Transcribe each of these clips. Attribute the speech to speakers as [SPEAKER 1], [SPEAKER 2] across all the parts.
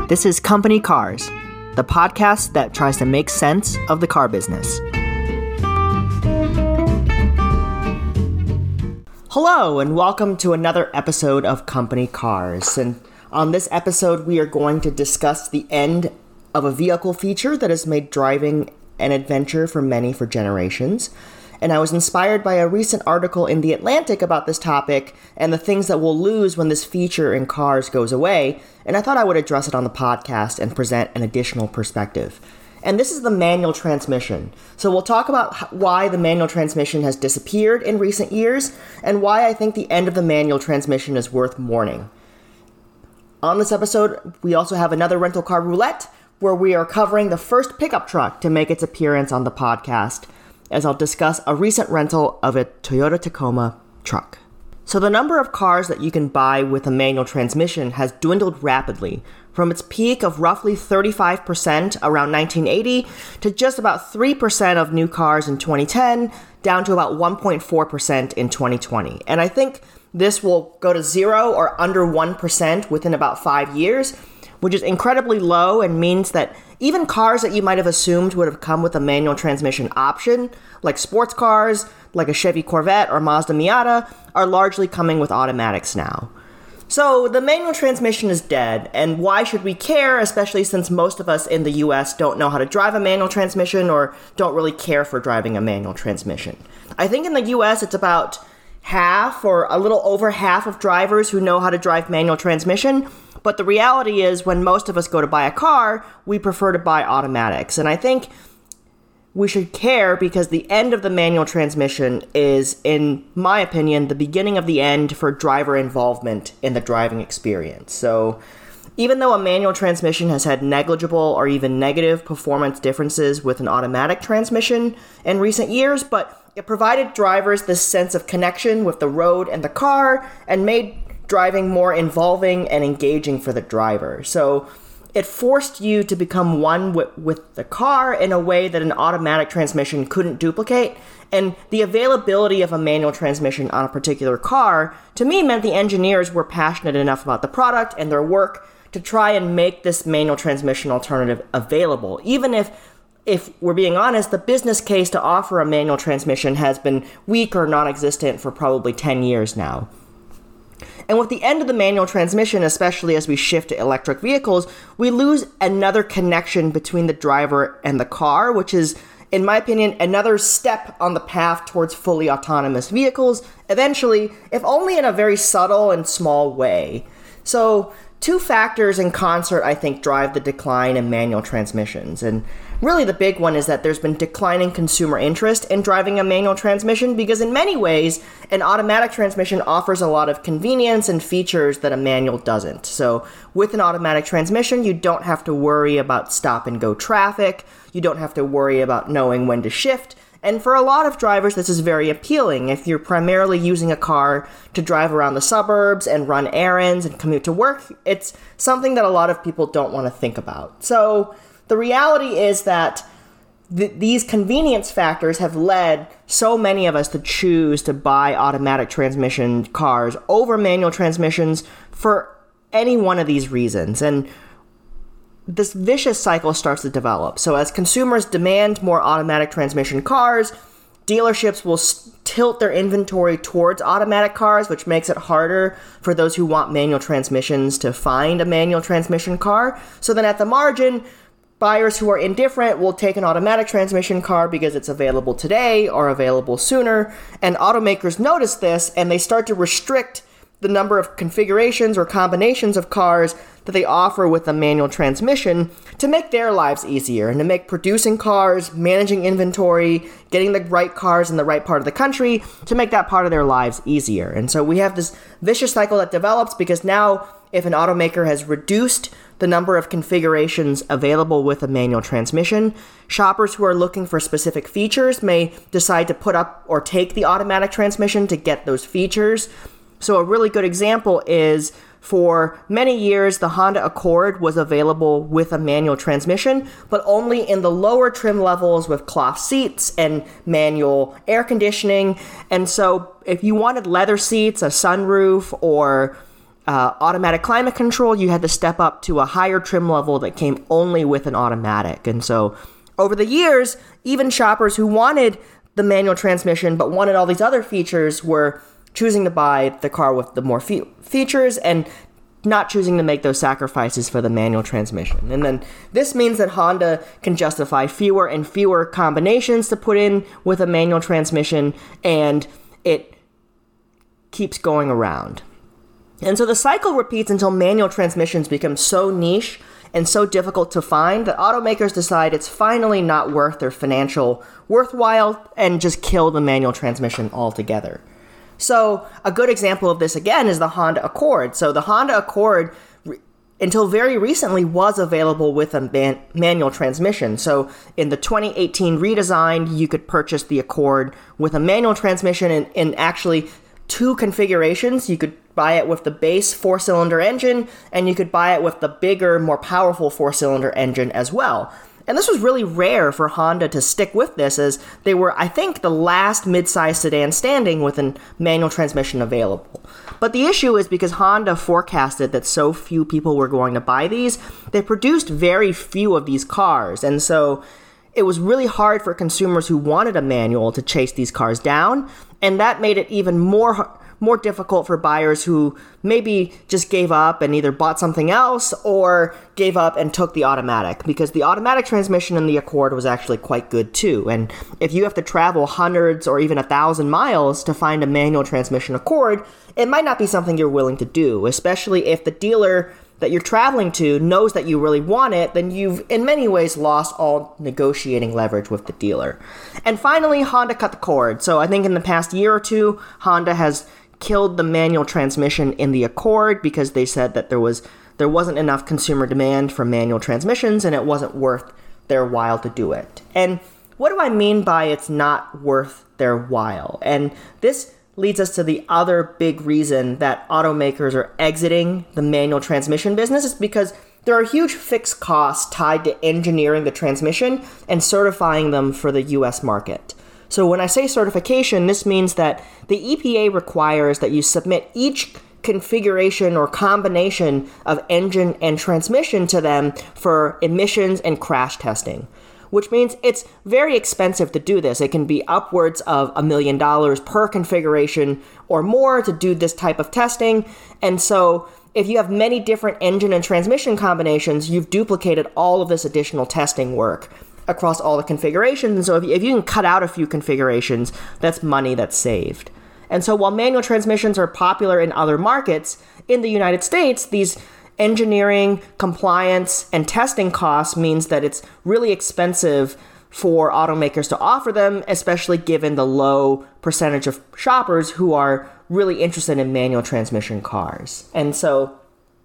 [SPEAKER 1] This is Company Cars, the podcast that tries to make sense of the car business. Hello, and welcome to another episode of Company Cars. And on this episode, we are going to discuss the end of a vehicle feature that has made driving an adventure for many for generations. And I was inspired by a recent article in The Atlantic about this topic and the things that we'll lose when this feature in cars goes away, and I thought I would address it on the podcast and present an additional perspective. And this is the manual transmission. So we'll talk about why the manual transmission has disappeared in recent years and why I think the end of the manual transmission is worth mourning. On this episode, we also have another rental car roulette where we are covering the first pickup truck to make its appearance on the podcast, as I'll discuss a recent rental of a Toyota Tacoma truck. So the number of cars that you can buy with a manual transmission has dwindled rapidly, from its peak of roughly 35% around 1980 to just about 3% of new cars in 2010, down to about 1.4% in 2020. And I think this will go to 0 or under 1% within about 5 years, which is incredibly low and means that even cars that you might have assumed would have come with a manual transmission option, like sports cars, like a Chevy Corvette or Mazda Miata, are largely coming with automatics now. So the manual transmission is dead, and why should we care, especially since most of us in the US don't know how to drive a manual transmission or don't really care for driving a manual transmission? I think in the US it's about half or a little over half of drivers who know how to drive manual transmission. But the reality is, when most of us go to buy a car, we prefer to buy automatics. And I think we should care because the end of the manual transmission is, in my opinion, the beginning of the end for driver involvement in the driving experience. So even though a manual transmission has had negligible or even negative performance differences with an automatic transmission in recent years, but it provided drivers this sense of connection with the road and the car and made driving more involving and engaging for the driver. So it forced you to become one with the car in a way that an automatic transmission couldn't duplicate. And the availability of a manual transmission on a particular car, to me, meant the engineers were passionate enough about the product and their work to try and make this manual transmission alternative available. Even if we're being honest, the business case to offer a manual transmission has been weak or non-existent for probably 10 years now. And with the end of the manual transmission, especially as we shift to electric vehicles, we lose another connection between the driver and the car, which is, in my opinion, another step on the path towards fully autonomous vehicles, eventually, if only in a very subtle and small way. So, two factors in concert, I think, drive the decline in manual transmissions. And really the big one is that there's been declining consumer interest in driving a manual transmission because in many ways, an automatic transmission offers a lot of convenience and features that a manual doesn't. So with an automatic transmission, you don't have to worry about stop and go traffic. You don't have to worry about knowing when to shift. And for a lot of drivers, this is very appealing. If you're primarily using a car to drive around the suburbs and run errands and commute to work, it's something that a lot of people don't want to think about. So the reality is that these convenience factors have led so many of us to choose to buy automatic transmission cars over manual transmissions for any one of these reasons. And this vicious cycle starts to develop. So as consumers demand more automatic transmission cars, dealerships will tilt their inventory towards automatic cars, which makes it harder for those who want manual transmissions to find a manual transmission car. So then at the margin, buyers who are indifferent will take an automatic transmission car because it's available today or available sooner. And automakers notice this and they start to restrict the number of configurations or combinations of cars that they offer with a manual transmission to make their lives easier and to make producing cars, managing inventory, getting the right cars in the right part of the country to make that part of their lives easier. And so we have this vicious cycle that develops because now if an automaker has reduced the number of configurations available with a manual transmission, shoppers who are looking for specific features may decide to put up or take the automatic transmission to get those features. So a really good example is, for many years, the Honda Accord was available with a manual transmission, but only in the lower trim levels with cloth seats and manual air conditioning. And so if you wanted leather seats, a sunroof, or automatic climate control, you had to step up to a higher trim level that came only with an automatic. And so over the years, even shoppers who wanted the manual transmission but wanted all these other features were choosing to buy the car with the more features and not choosing to make those sacrifices for the manual transmission. And then this means that Honda can justify fewer and fewer combinations to put in with a manual transmission, and it keeps going around. And so the cycle repeats until manual transmissions become so niche and so difficult to find that automakers decide it's finally not worth their financial worthwhile and just kill the manual transmission altogether. So a good example of this, again, is the Honda Accord. So the Honda Accord, until very recently, was available with a manual transmission. So in the 2018 redesign, you could purchase the Accord with a manual transmission in actually two configurations. You could buy it with the base four-cylinder engine, and you could buy it with the bigger, more powerful four-cylinder engine as well. And this was really rare for Honda to stick with this, as they were, I think, the last midsize sedan standing with a manual transmission available. But the issue is because Honda forecasted that so few people were going to buy these, they produced very few of these cars. And so it was really hard for consumers who wanted a manual to chase these cars down, and that made it even more difficult for buyers who maybe just gave up and either bought something else or gave up and took the automatic, because the automatic transmission in the Accord was actually quite good too. And if you have to travel hundreds or even 1,000 miles to find a manual transmission Accord, it might not be something you're willing to do, especially if the dealer that you're traveling to knows that you really want it. Then you've in many ways lost all negotiating leverage with the dealer. And finally, Honda cut the cord. So I think in the past year or two, Honda has killed the manual transmission in the Accord because they said that there wasn't enough consumer demand for manual transmissions and it wasn't worth their while to do it. And what do I mean by it's not worth their while? And this leads us to the other big reason that automakers are exiting the manual transmission business, is because there are huge fixed costs tied to engineering the transmission and certifying them for the US market. So when I say certification, this means that the EPA requires that you submit each configuration or combination of engine and transmission to them for emissions and crash testing, which means it's very expensive to do this. It can be upwards of $1 million per configuration or more to do this type of testing. And so if you have many different engine and transmission combinations, you've duplicated all of this additional testing work across all the configurations. And so if you can cut out a few configurations, that's money that's saved. And so while manual transmissions are popular in other markets, in the United States, these engineering, compliance, and testing costs means that it's really expensive for automakers to offer them, especially given the low percentage of shoppers who are really interested in manual transmission cars. And so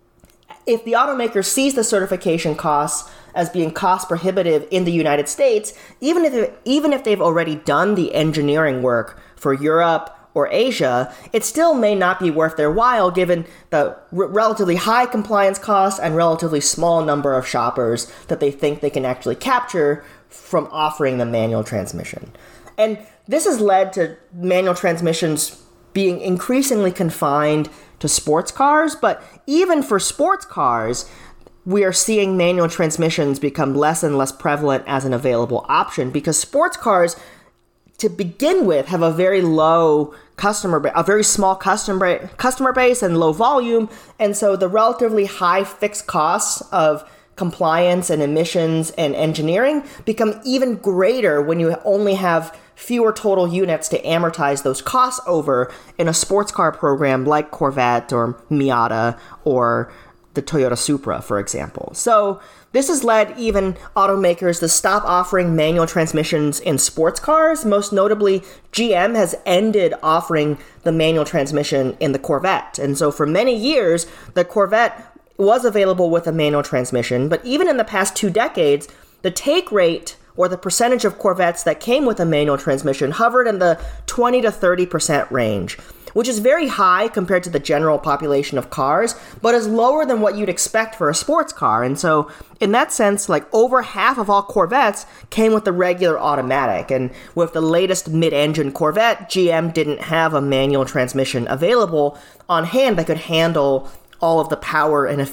[SPEAKER 1] if the automaker sees the certification costs as being cost prohibitive in the United States, even if they've already done the engineering work for Europe or Asia, it still may not be worth their while given the relatively high compliance costs and relatively small number of shoppers that they think they can actually capture from offering the manual transmission. And this has led to manual transmissions being increasingly confined to sports cars, but even for sports cars, we are seeing manual transmissions become less and less prevalent as an available option, because sports cars, to begin with, have a very low a very small customer base and low volume, and so the relatively high fixed costs of compliance and emissions and engineering become even greater when you only have fewer total units to amortize those costs over in a sports car program like Corvette or Miata or the Toyota Supra, for example. So this has led even automakers to stop offering manual transmissions in sports cars. Most notably, GM has ended offering the manual transmission in the Corvette. And so for many years, the Corvette was available with a manual transmission, but even in the past 2 decades, the take rate or the percentage of Corvettes that came with a manual transmission hovered in the 20 to 30% range, which is very high compared to the general population of cars, but is lower than what you'd expect for a sports car. And so in that sense, like over half of all Corvettes came with the regular automatic. And with the latest mid-engine Corvette, GM didn't have a manual transmission available on hand that could handle all of the power and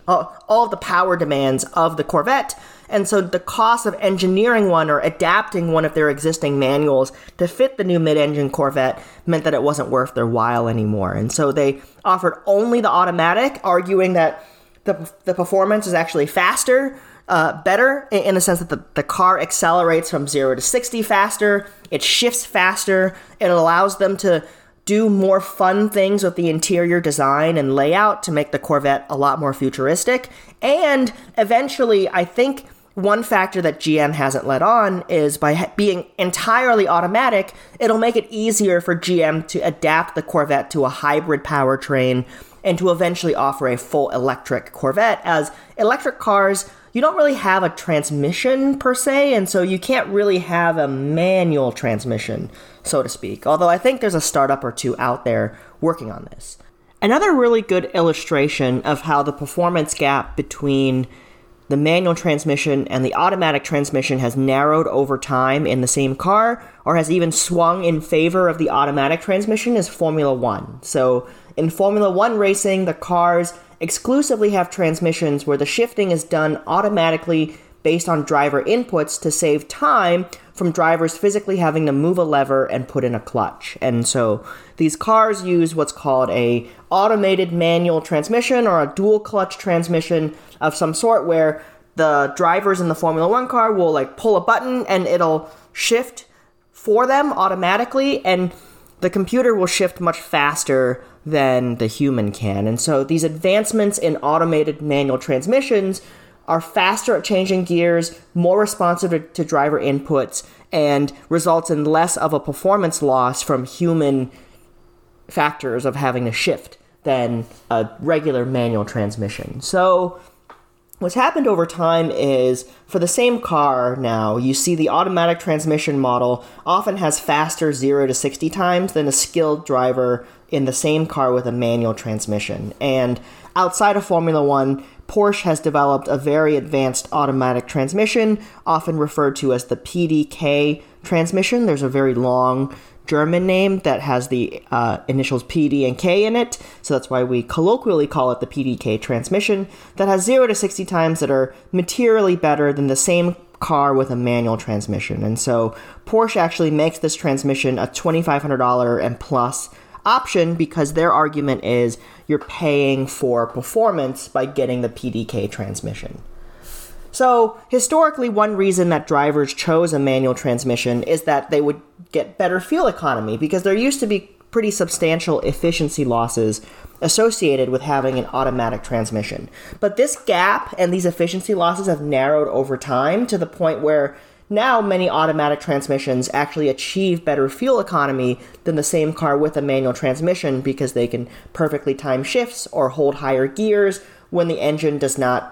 [SPEAKER 1] all of the power demands of the Corvette. And so the cost of engineering one or adapting one of their existing manuals to fit the new mid-engine Corvette meant that it wasn't worth their while anymore. And so they offered only the automatic, arguing that the performance is actually faster, better, in the sense that the car accelerates from 0 to 60 faster, it shifts faster, it allows them to do more fun things with the interior design and layout to make the Corvette a lot more futuristic. And eventually, I think one factor that GM hasn't let on is by being entirely automatic, it'll make it easier for GM to adapt the Corvette to a hybrid powertrain and to eventually offer a full electric Corvette, as electric cars, you don't really have a transmission per se, and so you can't really have a manual transmission, so to speak. Although I think there's a startup or two out there working on this. Another really good illustration of how the performance gap between the manual transmission and the automatic transmission has narrowed over time in the same car, or has even swung in favor of the automatic transmission, is Formula One. So in Formula One racing, the cars exclusively have transmissions where the shifting is done automatically based on driver inputs to save time from drivers physically having to move a lever and put in a clutch. And so these cars use what's called a automated manual transmission or a dual clutch transmission of some sort, where the drivers in the Formula One car will like pull a button and it'll shift for them automatically, and the computer will shift much faster than the human can. And so these advancements in automated manual transmissions are faster at changing gears, more responsive to driver inputs, and results in less of a performance loss from human factors of having to shift than a regular manual transmission. So what's happened over time is, for the same car now, you see the automatic transmission model often has faster 0 to 60 times than a skilled driver in the same car with a manual transmission. And outside of Formula One, Porsche has developed a very advanced automatic transmission, often referred to as the PDK transmission. There's a very long German name that has the initials PD and K in it, so that's why we colloquially call it the PDK transmission, that has 0 to 60 times that are materially better than the same car with a manual transmission. And so Porsche actually makes this transmission a $2,500 and plus option, because their argument is you're paying for performance by getting the PDK transmission. So historically, one reason that drivers chose a manual transmission is that they would get better fuel economy, because there used to be pretty substantial efficiency losses associated with having an automatic transmission. But this gap and these efficiency losses have narrowed over time to the point where now many automatic transmissions actually achieve better fuel economy than the same car with a manual transmission, because they can perfectly time shifts or hold higher gears when the engine does not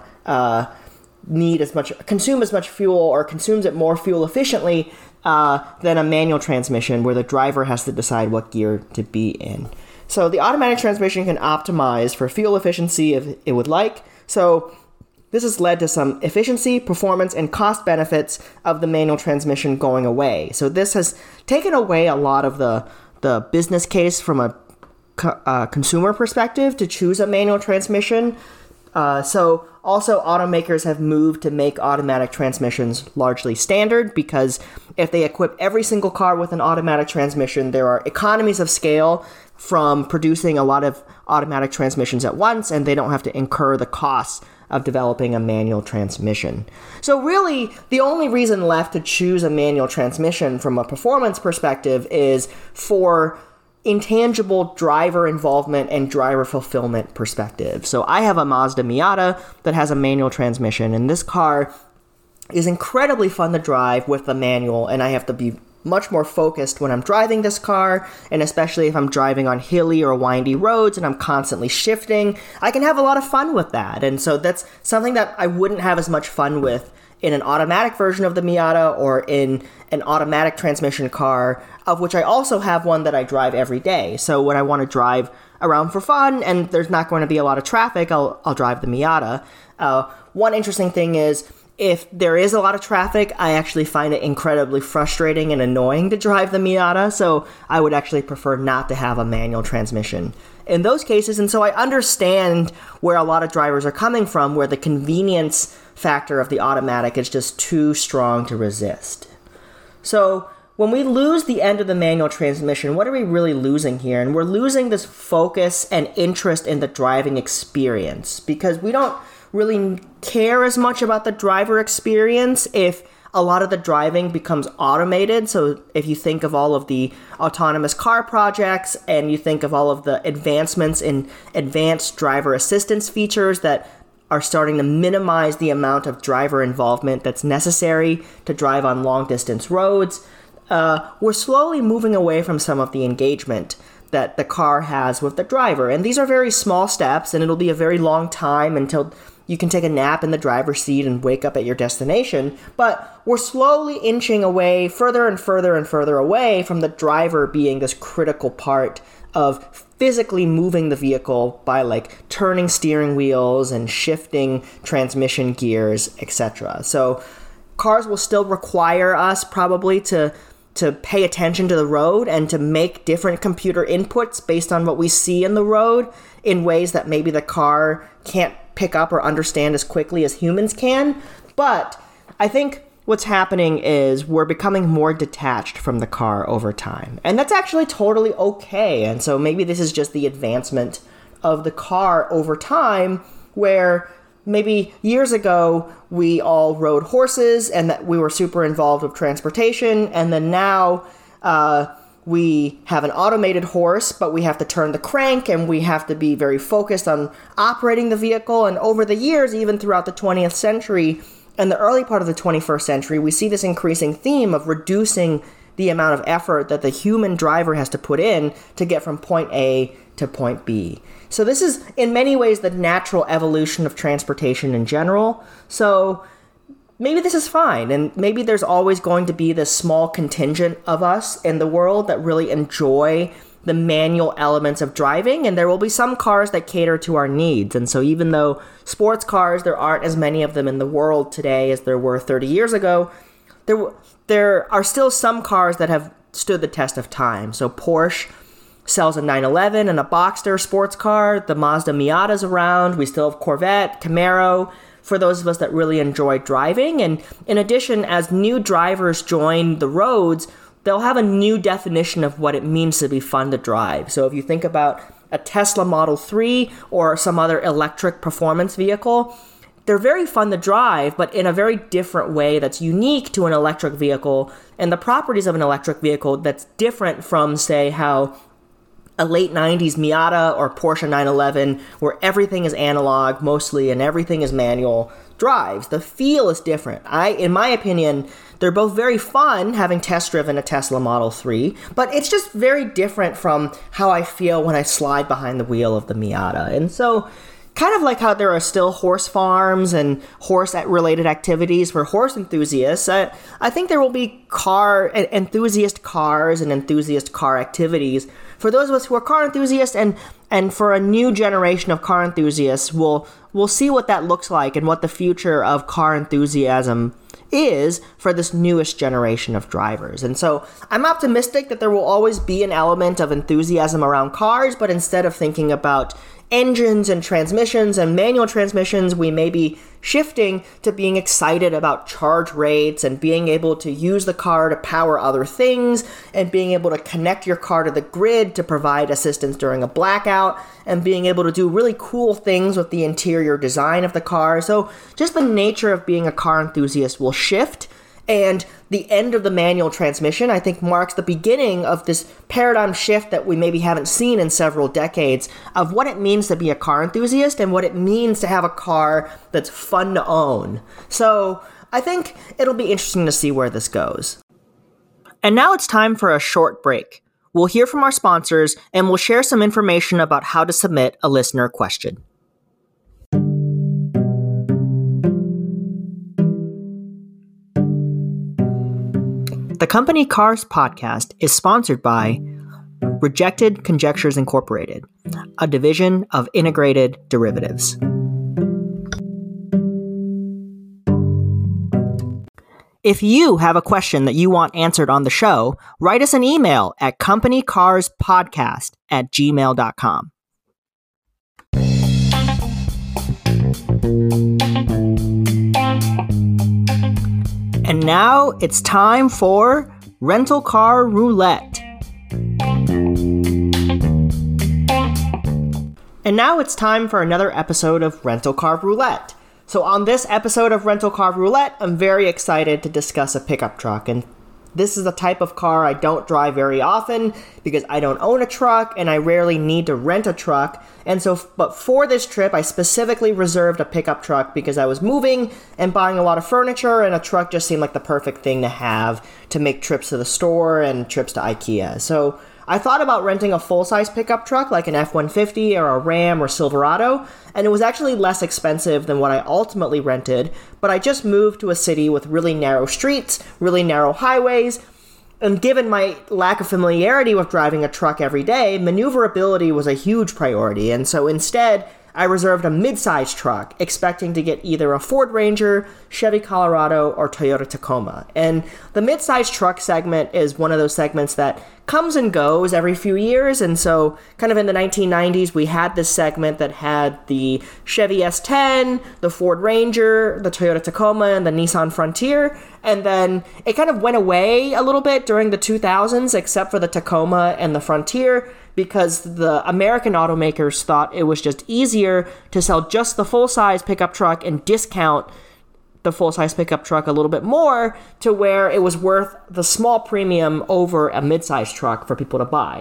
[SPEAKER 1] consume as much fuel, or consumes it more fuel efficiently than a manual transmission where the driver has to decide what gear to be in. So the automatic transmission can optimize for fuel efficiency if it would like. So this has led to some efficiency, performance, and cost benefits of the manual transmission going away. So this has taken away a lot of the business case from a consumer perspective to choose a manual transmission. So also automakers have moved to make automatic transmissions largely standard, because if they equip every single car with an automatic transmission, there are economies of scale from producing a lot of automatic transmissions at once, and they don't have to incur the costs of developing a manual transmission. So really, the only reason left to choose a manual transmission from a performance perspective is for intangible driver involvement and driver fulfillment perspective. So I have a Mazda Miata that has a manual transmission, and this car is incredibly fun to drive with the manual, and I have to be much more focused when I'm driving this car, and especially if I'm driving on hilly or windy roads and I'm constantly shifting, I can have a lot of fun with that. And so that's something that I wouldn't have as much fun with in an automatic version of the Miata or in an automatic transmission car, of which I also have one that I drive every day. So when I want to drive around for fun and there's not going to be a lot of traffic, I'll drive the Miata. One interesting thing is, if there is a lot of traffic, I actually find it incredibly frustrating and annoying to drive the Miata, so I would actually prefer not to have a manual transmission in those cases. And so I understand where a lot of drivers are coming from, where the convenience factor of the automatic is just too strong to resist. So when we lose the end of the manual transmission, what are we really losing here? And we're losing this focus and interest in the driving experience, because we don't really care as much about the driver experience if a lot of the driving becomes automated. So if you think of all of the autonomous car projects and you think of all of the advancements in advanced driver assistance features that are starting to minimize the amount of driver involvement that's necessary to drive on long distance roads, we're slowly moving away from some of the engagement that the car has with the driver. And these are very small steps, and it'll be a very long time until you can take a nap in the driver's seat and wake up at your destination. But we're slowly inching away further and further and further away from the driver being this critical part of physically moving the vehicle by like turning steering wheels and shifting transmission gears, etc. So cars will still require us probably to pay attention to the road and to make different computer inputs based on what we see in the road in ways that maybe the car can't pick up or understand as quickly as humans can. But I think what's happening is we're becoming more detached from the car over time. And that's actually totally okay. And so maybe this is just the advancement of the car over time, where maybe years ago we all rode horses and that we were super involved with transportation, and then now we have an automated horse, but we have to turn the crank and we have to be very focused on operating the vehicle. And over the years, even throughout the 20th century and the early part of the 21st century, we see this increasing theme of reducing the amount of effort that the human driver has to put in to get from point A to point B. So this is, in many ways, the natural evolution of transportation in general. So maybe this is fine, and maybe there's always going to be this small contingent of us in the world that really enjoy the manual elements of driving, and there will be some cars that cater to our needs. And so even though sports cars, there aren't as many of them in the world today as there were 30 years ago, there are still some cars that have stood the test of time. So Porsche sells a 911 and a Boxster sports car. The Mazda Miata's around. We still have Corvette, Camaro, for those of us that really enjoy driving. And in addition, as new drivers join the roads, they'll have a new definition of what it means to be fun to drive. So if you think about a Tesla Model 3 or some other electric performance vehicle, they're very fun to drive, but in a very different way that's unique to an electric vehicle and the properties of an electric vehicle that's different from, say, how a late 90s Miata or Porsche 911, where everything is analog mostly and everything is manual, drives. The feel is different. In my opinion, they're both very fun, having test-driven a Tesla Model 3, but it's just very different from how I feel when I slide behind the wheel of the Miata. And so, kind of like how there are still horse farms and horse-related activities for horse enthusiasts, I think there will be enthusiast cars and enthusiast car activities for those of us who are car enthusiasts, and for a new generation of car enthusiasts, we'll see what that looks like and what the future of car enthusiasm is for this newest generation of drivers. And so I'm optimistic that there will always be an element of enthusiasm around cars, but instead of thinking about engines and transmissions and manual transmissions, we may be shifting to being excited about charge rates and being able to use the car to power other things and being able to connect your car to the grid to provide assistance during a blackout and being able to do really cool things with the interior design of the car. So just the nature of being a car enthusiast will shift. And the end of the manual transmission, I think, marks the beginning of this paradigm shift that we maybe haven't seen in several decades of what it means to be a car enthusiast and what it means to have a car that's fun to own. So I think it'll be interesting to see where this goes. And now it's time for a short break. We'll hear from our sponsors and we'll share some information about how to submit a listener question. The Company Cars podcast is sponsored by Rejected Conjectures Incorporated, a division of Integrated Derivatives. If you have a question that you want answered on the show, write us an email at companycarspodcast@gmail.com. And now it's time for Rental Car Roulette. And now it's time for another episode of Rental Car Roulette. So on this episode of Rental Car Roulette, I'm very excited to discuss a pickup truck. And this is a type of car I don't drive very often because I don't own a truck and I rarely need to rent a truck. But for this trip, I specifically reserved a pickup truck because I was moving and buying a lot of furniture, and a truck just seemed like the perfect thing to have to make trips to the store and trips to IKEA. So I thought about renting a full-size pickup truck like an F-150 or a Ram or Silverado, and it was actually less expensive than what I ultimately rented, but I just moved to a city with really narrow streets, really narrow highways, and given my lack of familiarity with driving a truck every day, maneuverability was a huge priority, and so instead, I reserved a mid-size truck, expecting to get either a Ford Ranger, Chevy Colorado, or Toyota Tacoma. And the mid-size truck segment is one of those segments that comes and goes every few years, and so kind of in the 1990s, we had this segment that had the Chevy S10, the Ford Ranger, the Toyota Tacoma, and the Nissan Frontier, and then it kind of went away a little bit during the 2000s, except for the Tacoma and the Frontier, because the American automakers thought it was just easier to sell just the full-size pickup truck and discount the full-size pickup truck a little bit more to where it was worth the small premium over a mid-size truck for people to buy.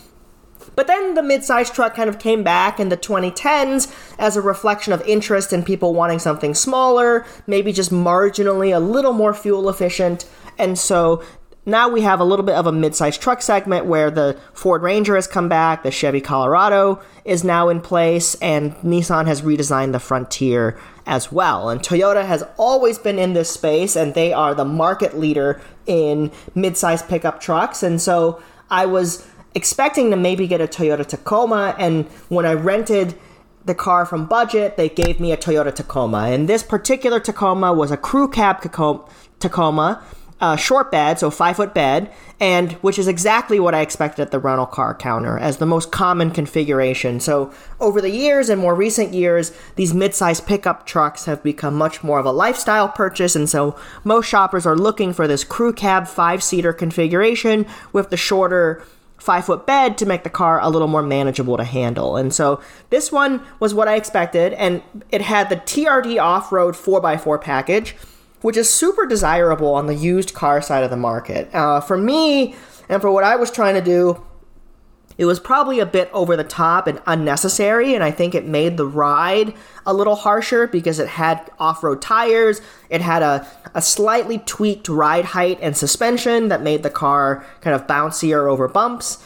[SPEAKER 1] But then the mid-size truck kind of came back in the 2010s as a reflection of interest in people wanting something smaller, maybe just marginally a little more fuel efficient, and so now we have a little bit of a mid-sized truck segment where the Ford Ranger has come back, the Chevy Colorado is now in place, and Nissan has redesigned the Frontier as well. And Toyota has always been in this space, and they are the market leader in mid-sized pickup trucks. And so I was expecting to maybe get a Toyota Tacoma, and when I rented the car from Budget, they gave me a Toyota Tacoma. And this particular Tacoma was a crew cab Tacoma, short bed, so 5-foot bed, and which is exactly what I expected at the rental car counter as the most common configuration. So over the years and more recent years, these mid-sized pickup trucks have become much more of a lifestyle purchase, and so most shoppers are looking for this crew cab 5-seater configuration with the shorter 5-foot bed to make the car a little more manageable to handle. And so this one was what I expected, and it had the TRD off-road 4x4 package, which is super desirable on the used car side of the market. For me, and for what I was trying to do, it was probably a bit over the top and unnecessary, and I think it made the ride a little harsher because it had off-road tires, it had a slightly tweaked ride height and suspension that made the car kind of bouncier over bumps,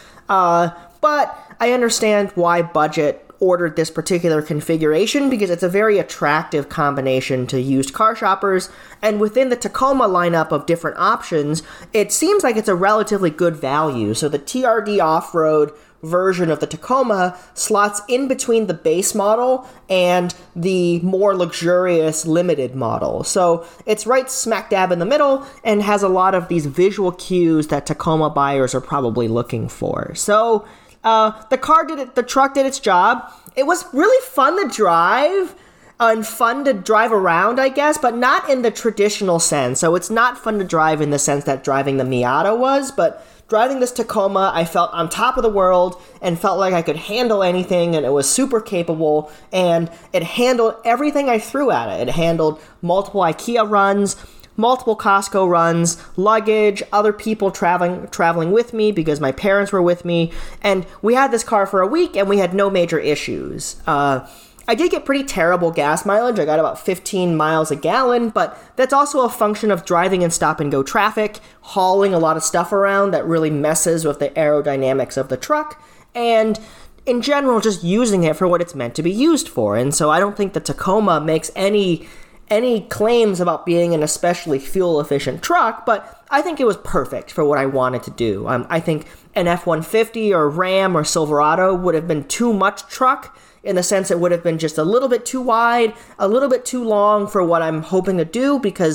[SPEAKER 1] but I understand why Budget ordered this particular configuration because it's a very attractive combination to used car shoppers, and within the Tacoma lineup of different options, it seems like it's a relatively good value. So the TRD off-road version of the Tacoma slots in between the base model and the more luxurious limited model. So it's right smack dab in the middle and has a lot of these visual cues that Tacoma buyers are probably looking for. So the truck did its job. It was really fun to drive and fun to drive around, I guess, but not in the traditional sense. So it's not fun to drive in the sense that driving the Miata was, but driving this Tacoma, I felt on top of the world and felt like I could handle anything, and it was super capable, and it handled everything I threw at it. It handled multiple IKEA runs, multiple Costco runs, luggage, other people traveling with me because my parents were with me, and we had this car for a week and we had no major issues. I did get pretty terrible gas mileage. I got about 15 miles a gallon, but that's also a function of driving in stop-and-go traffic, hauling a lot of stuff around that really messes with the aerodynamics of the truck, and in general, just using it for what it's meant to be used for. And so I don't think the Tacoma makes any claims about being an especially fuel-efficient truck, but I think it was perfect for what I wanted to do. I think an F-150 or Ram or Silverado would have been too much truck, in the sense it would have been just a little bit too wide, a little bit too long for what I'm hoping to do, because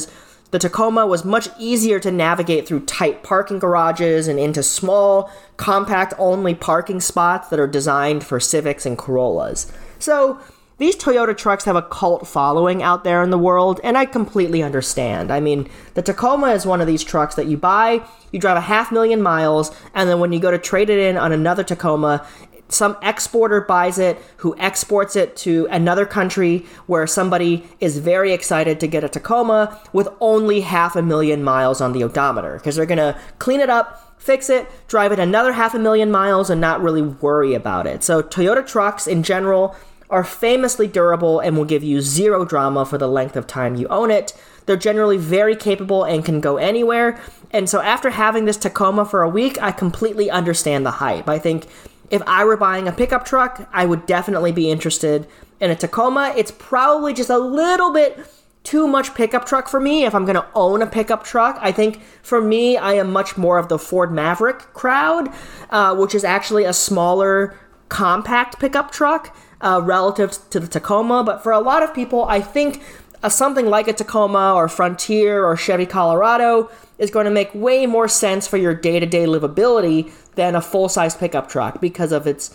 [SPEAKER 1] the Tacoma was much easier to navigate through tight parking garages and into small, compact-only parking spots that are designed for Civics and Corollas. So these Toyota trucks have a cult following out there in the world, and I completely understand. I mean, the Tacoma is one of these trucks that you buy, you drive 500,000 miles, and then when you go to trade it in on another Tacoma, some exporter buys it who exports it to another country where somebody is very excited to get a Tacoma with only 500,000 miles on the odometer because they're going to clean it up, fix it, drive it another 500,000 miles and not really worry about it. So Toyota trucks in general are famously durable and will give you zero drama for the length of time you own it. They're generally very capable and can go anywhere. And so after having this Tacoma for a week, I completely understand the hype. I think if I were buying a pickup truck, I would definitely be interested in a Tacoma. It's probably just a little bit too much pickup truck for me if I'm going to own a pickup truck. I think for me, I am much more of the Ford Maverick crowd, which is actually a smaller, compact pickup truck relative to the Tacoma. But for a lot of people, I think something like a Tacoma or Frontier or Chevy Colorado is going to make way more sense for your day-to-day livability than a full-size pickup truck because of its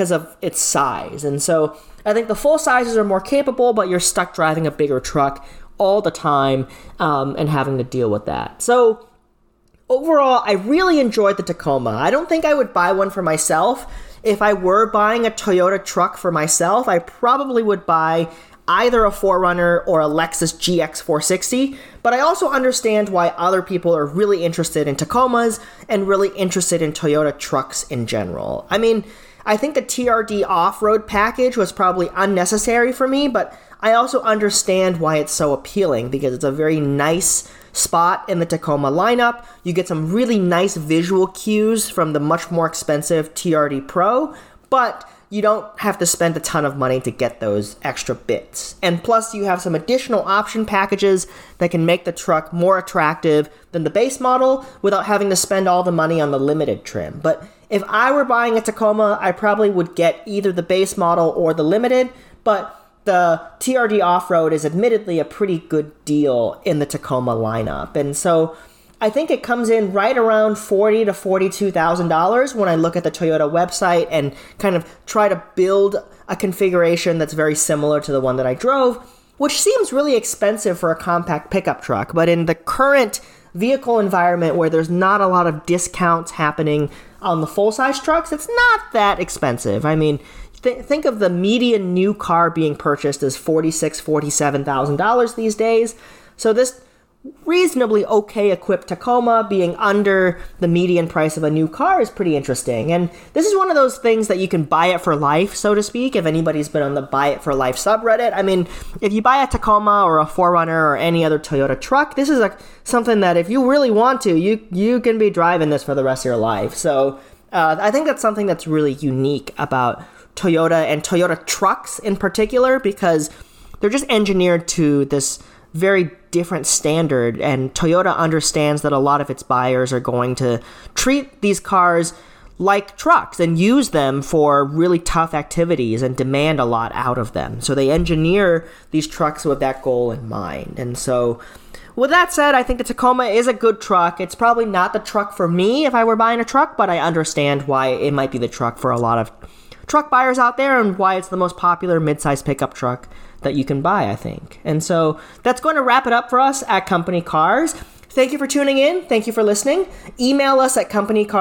[SPEAKER 1] size. And so I think the full sizes are more capable, but you're stuck driving a bigger truck all the time and having to deal with that. So overall, I really enjoyed the Tacoma. I don't think I would buy one for myself. If I were buying a Toyota truck for myself, I probably would buy either a 4Runner or a Lexus GX 460, but I also understand why other people are really interested in Tacomas and really interested in Toyota trucks in general. I mean, I think the TRD off-road package was probably unnecessary for me, but I also understand why it's so appealing because it's a very nice spot in the Tacoma lineup. You get some really nice visual cues from the much more expensive TRD Pro, but you don't have to spend a ton of money to get those extra bits. And plus, you have some additional option packages that can make the truck more attractive than the base model without having to spend all the money on the limited trim. But if I were buying a Tacoma, I probably would get either the base model or the limited, but the TRD Off-Road is admittedly a pretty good deal in the Tacoma lineup. And so I think it comes in right around $40,000 to $42,000 when I look at the Toyota website and kind of try to build a configuration that's very similar to the one that I drove, which seems really expensive for a compact pickup truck. But in the current vehicle environment where there's not a lot of discounts happening on the full-size trucks, it's not that expensive. I mean, think of the median new car being purchased as $46,000, $47,000 these days. So this reasonably okay equipped Tacoma being under the median price of a new car is pretty interesting. And this is one of those things that you can buy it for life, so to speak, if anybody's been on the Buy It for Life subreddit. I mean, if you buy a Tacoma or a 4Runner or any other Toyota truck, this is something that if you really want to, you can be driving this for the rest of your life. So I think that's something that's really unique about Toyota and Toyota trucks in particular, because they're just engineered to this very different standard, and Toyota understands that a lot of its buyers are going to treat these cars like trucks and use them for really tough activities and demand a lot out of them. So they engineer these trucks with that goal in mind. And so with that said, I think the Tacoma is a good truck. It's probably not the truck for me if I were buying a truck, but I understand why it might be the truck for a lot of truck buyers out there and why it's the most popular midsize pickup truck that you can buy, I think. And so that's going to wrap it up for us at Company Cars. Thank you for tuning in. Thank you for listening. Email us at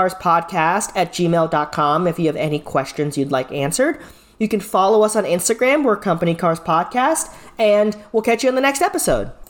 [SPEAKER 1] companycarspodcast@gmail.com if you have any questions you'd like answered. You can follow us on Instagram. We're Company Cars Podcast, and we'll catch you in the next episode.